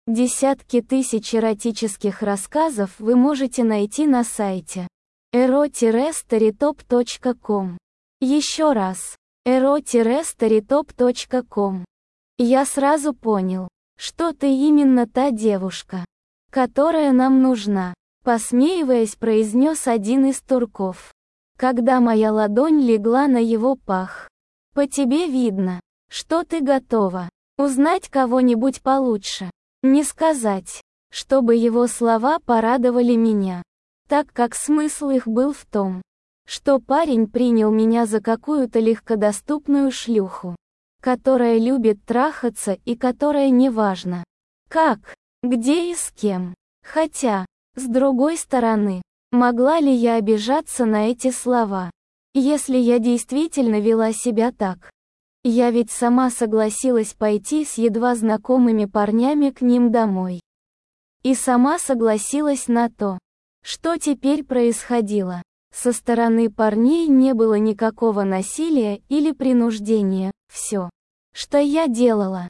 Десятки тысяч эротических рассказов вы можете найти на сайте ero-storytop.com. Еще раз. ero-storytop.com. Я сразу понял, что ты именно та девушка, которая нам нужна, посмеиваясь, произнес один из турков, когда моя ладонь легла на его пах. По тебе видно, что ты готова узнать кого-нибудь получше. Не сказать, чтобы его слова порадовали меня, так как смысл их был в том, что парень принял меня за какую-то легкодоступную шлюху, которая любит трахаться и которая неважно, как, где и с кем. Хотя, с другой стороны, могла ли я обижаться на эти слова, если я действительно вела себя так? Я ведь сама согласилась пойти с едва знакомыми парнями к ним домой. И сама согласилась на то, что теперь происходило. Со стороны парней не было никакого насилия или принуждения. Все, что я делала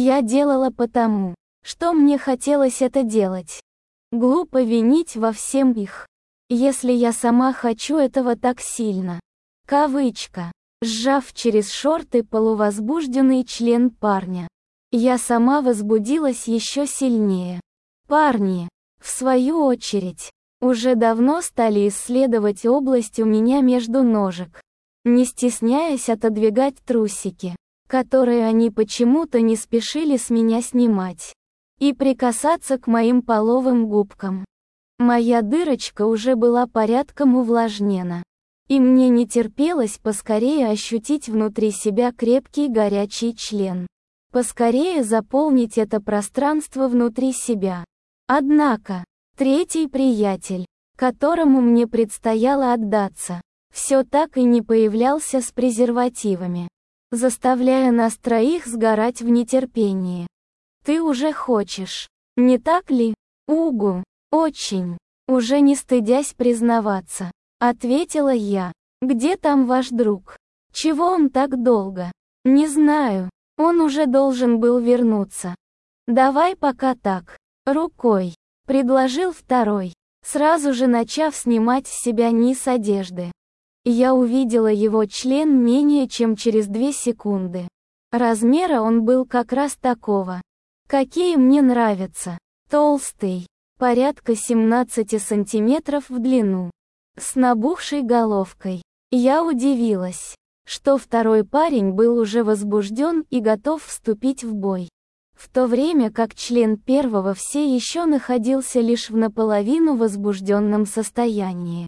потому, что мне хотелось это делать. Глупо винить во всем их, если я сама хочу этого так сильно. Кавычка. Сжав через шорты полувозбужденный член парня, я сама возбудилась еще сильнее. Парни, в свою очередь, уже давно стали исследовать область у меня между ножек, не стесняясь отодвигать трусики, которые они почему-то не спешили с меня снимать, и прикасаться к моим половым губкам. Моя дырочка уже была порядком увлажнена, и мне не терпелось поскорее ощутить внутри себя крепкий горячий член. Поскорее заполнить это пространство внутри себя. Однако, третий приятель, которому мне предстояло отдаться, все так и не появлялся с презервативами, заставляя нас троих сгорать в нетерпении. «Ты уже хочешь, не так ли, Угу?» «Очень», уже не стыдясь признаваться, ответила я. «Где там ваш друг? Чего он так долго?» «Не знаю, он уже должен был вернуться». «Давай пока так, рукой», — предложил второй, сразу же начав снимать с себя низ одежды. Я увидела его член менее чем через 2 секунды. Размера он был как раз такого, какие мне нравятся. Толстый, порядка 17 сантиметров в длину, с набухшей головкой. Я удивилась, что второй парень был уже возбужден и готов вступить в бой, в то время как член первого все еще находился лишь в наполовину возбужденном состоянии.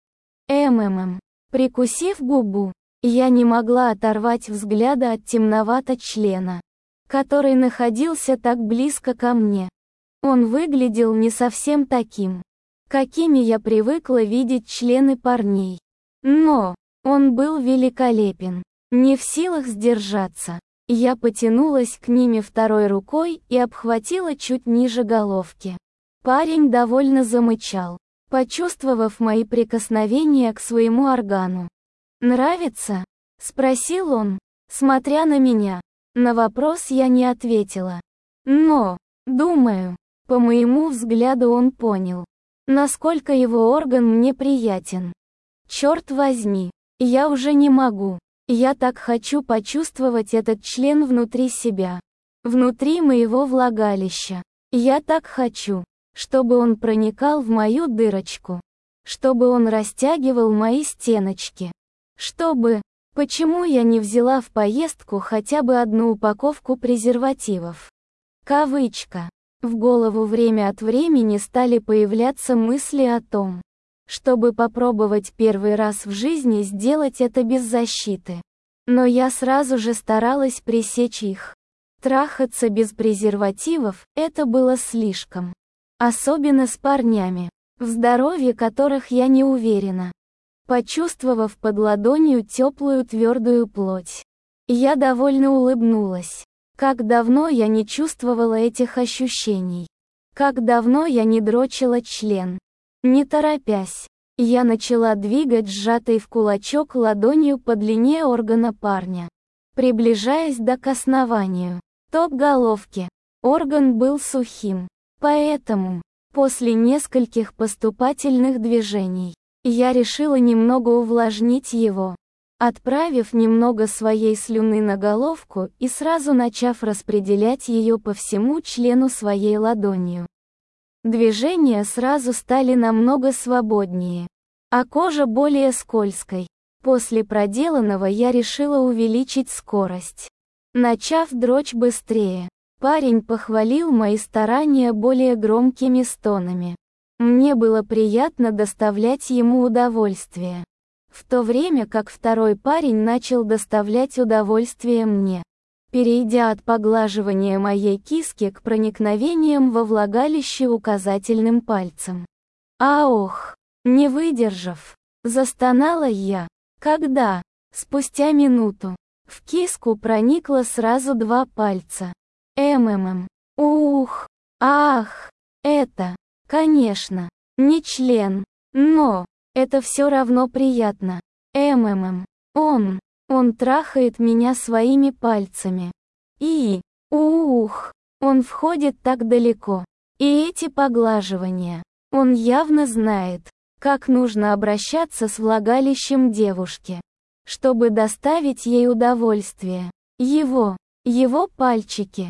Прикусив губу, я не могла оторвать взгляда от темноватого члена, который находился так близко ко мне. Он выглядел не совсем таким, какими я привыкла видеть члены парней. Но он был великолепен. Не в силах сдержаться, я потянулась к ними второй рукой и обхватила чуть ниже головки. Парень довольно замычал, почувствовав мои прикосновения к своему органу. «Нравится?» — спросил он, смотря на меня. На вопрос я не ответила. Но, думаю, по моему взгляду он понял, насколько его орган мне приятен. Черт возьми, я уже не могу. Я так хочу почувствовать этот член внутри себя, внутри моего влагалища. Я так хочу, чтобы он проникал в мою дырочку, чтобы он растягивал мои стеночки, чтобы... Почему я не взяла в поездку хотя бы одну упаковку презервативов? Кавычка. В голову время от времени стали появляться мысли о том, чтобы попробовать первый раз в жизни сделать это без защиты. Но я сразу же старалась пресечь их. Трахаться без презервативов – это было слишком. Особенно с парнями, в здоровье которых я не уверена. Почувствовав под ладонью теплую твердую плоть, я довольно улыбнулась. Как давно я не чувствовала этих ощущений. Как давно я не дрочила член. Не торопясь, я начала двигать сжатой в кулачок ладонью по длине органа парня, приближаясь к основанию, топ головки. орган был сухим. Поэтому, после нескольких поступательных движений, я решила немного увлажнить его, отправив немного своей слюны на головку и сразу начав распределять ее по всему члену своей ладонью. Движения сразу стали намного свободнее, а кожа более скользкой. После проделанного я решила увеличить скорость. Начав дрочь быстрее, парень похвалил мои старания более громкими стонами. Мне было приятно доставлять ему удовольствие, в то время как второй парень начал доставлять удовольствие мне, перейдя от поглаживания моей киски к проникновениям во влагалище указательным пальцем. Ох, не выдержав, застонала я, когда, спустя минуту, в киску проникло сразу 2 пальца. Ух, ах, это, конечно, не член, но это все равно приятно. Он трахает меня своими пальцами. Он входит так далеко. И эти поглаживания. Он явно знает, как нужно обращаться с влагалищем девушки, чтобы доставить ей удовольствие. Его пальчики.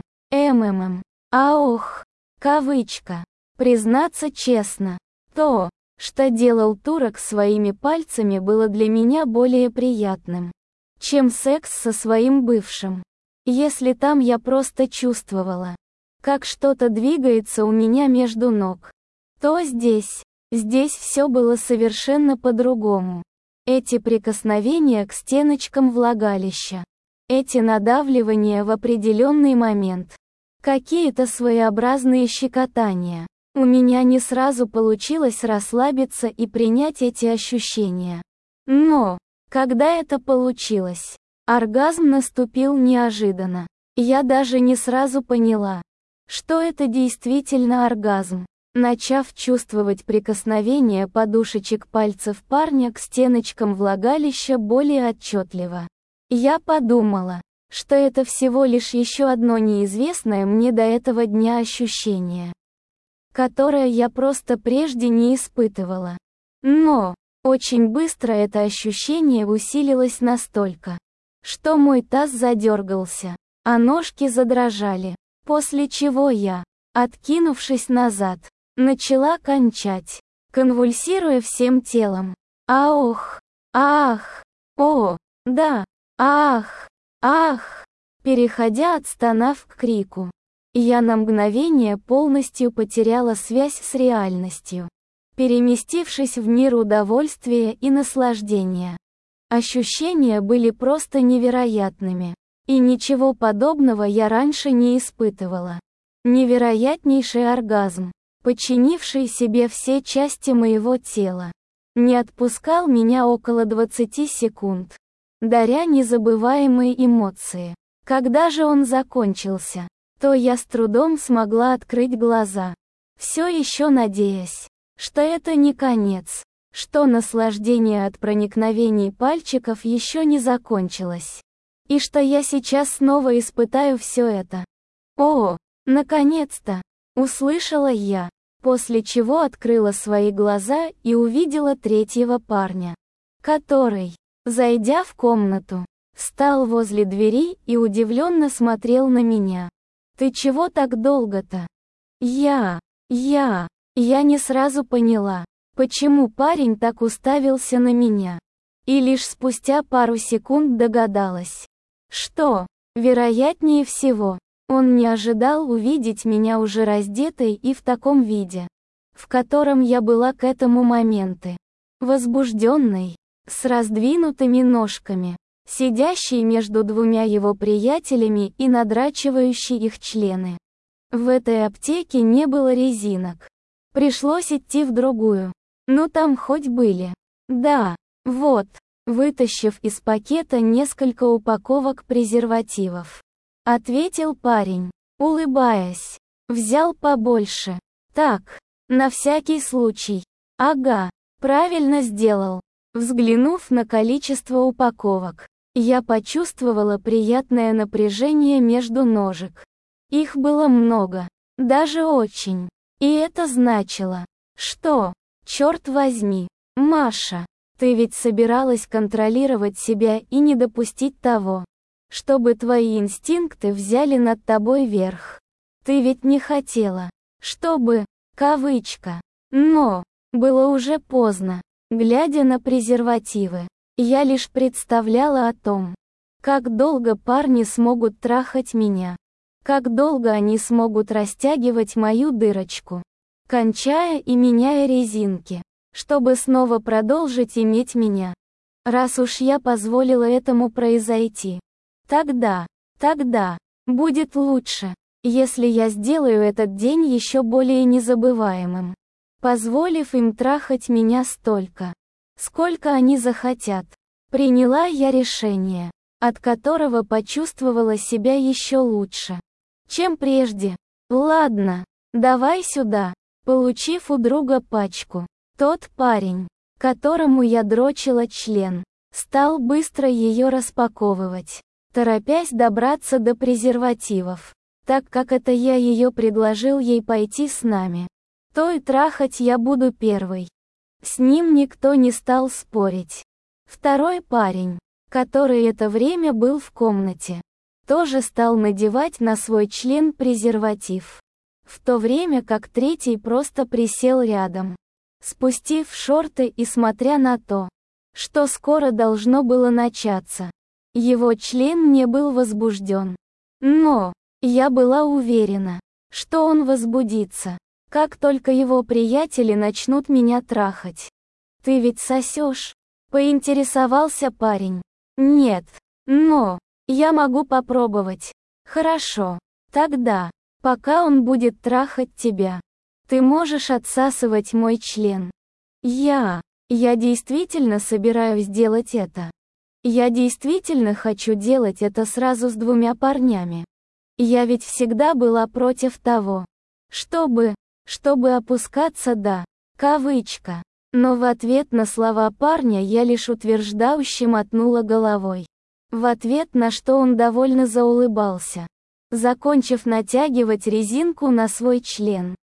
Кавычка. Признаться честно, то, что делал турок своими пальцами, было для меня более приятным, чем секс со своим бывшим. Если там я просто чувствовала, как что-то двигается у меня между ног, то здесь все было совершенно по-другому. Эти прикосновения к стеночкам влагалища, эти надавливания в определенный момент, какие-то своеобразные щекотания. У меня не сразу получилось расслабиться и принять эти ощущения. Но, когда это получилось, оргазм наступил неожиданно. Я даже не сразу поняла, что это действительно оргазм. Начав чувствовать прикосновение подушечек пальцев парня к стеночкам влагалища более отчетливо, я подумала, что это всего лишь еще одно неизвестное мне до этого дня ощущение, которое я просто прежде не испытывала. Но, очень быстро это ощущение усилилось настолько, что мой таз задергался, а ножки задрожали, после чего я, откинувшись назад, начала кончать, конвульсируя всем телом. Ах, да, ах, переходя от стонов к крику. Я на мгновение полностью потеряла связь с реальностью, переместившись в мир удовольствия и наслаждения. Ощущения были просто невероятными, и ничего подобного я раньше не испытывала. Невероятнейший оргазм, подчинивший себе все части моего тела, не отпускал меня около 20 секунд, даря незабываемые эмоции. Когда же он закончился, то я с трудом смогла открыть глаза, все еще надеясь, что это не конец, что наслаждение от проникновений пальчиков еще не закончилось, и что я сейчас снова испытаю все это. Наконец-то, услышала я, после чего открыла свои глаза и увидела третьего парня, который, зайдя в комнату, встал возле двери и удивленно смотрел на меня. «Ты чего так долго-то?» Я не сразу поняла, почему парень так уставился на меня. И лишь спустя пару секунд догадалась, что, вероятнее всего, он не ожидал увидеть меня уже раздетой и в таком виде, в котором я была к этому моменту. Возбужденной, с раздвинутыми ножками, сидящей между двумя его приятелями и надрачивающей их члены. В этой аптеке не было резинок. Пришлось идти в другую. Ну там хоть были. Да, вот, вытащив из пакета несколько упаковок презервативов, ответил парень, улыбаясь. Взял побольше. Так, на всякий случай. Ага, правильно сделал. Взглянув на количество упаковок, я почувствовала приятное напряжение между ножек. Их было много, даже очень. И это значило, что, черт возьми, Маша, ты ведь собиралась контролировать себя и не допустить того, чтобы твои инстинкты взяли над тобой верх. Ты ведь не хотела, чтобы, кавычка, но, было уже поздно. Глядя на презервативы, я лишь представляла о том, как долго парни смогут трахать меня, как долго они смогут растягивать мою дырочку, кончая и меняя резинки, чтобы снова продолжить иметь меня. Раз уж я позволила этому произойти, тогда будет лучше, если я сделаю этот день еще более незабываемым, позволив им трахать меня столько, сколько они захотят. Приняла я решение, от которого почувствовала себя еще лучше, чем прежде. Ладно, давай сюда. Получив у друга пачку, тот парень, которому я дрочила член, стал быстро ее распаковывать, торопясь добраться до презервативов, так как это я ее предложил ей пойти с нами. То и трахать я буду первой. С ним никто не стал спорить. Второй парень, который это время был в комнате, тоже стал надевать на свой член презерватив, в то время как третий просто присел рядом, спустив шорты и смотря на то, что скоро должно было начаться. Его член не был возбужден. Но я была уверена, что он возбудится, как только его приятели начнут меня трахать. «Ты ведь сосешь?» — поинтересовался парень. «Нет, но я могу попробовать». «Хорошо, тогда, пока он будет трахать тебя, ты можешь отсасывать мой член». Я действительно собираюсь делать это. Я действительно хочу делать это сразу с двумя парнями. Я ведь всегда была против того, чтобы опускаться до, кавычка. Но в ответ на слова парня я лишь утверждающе мотнула головой. В ответ на что он довольно заулыбался, закончив натягивать резинку на свой член.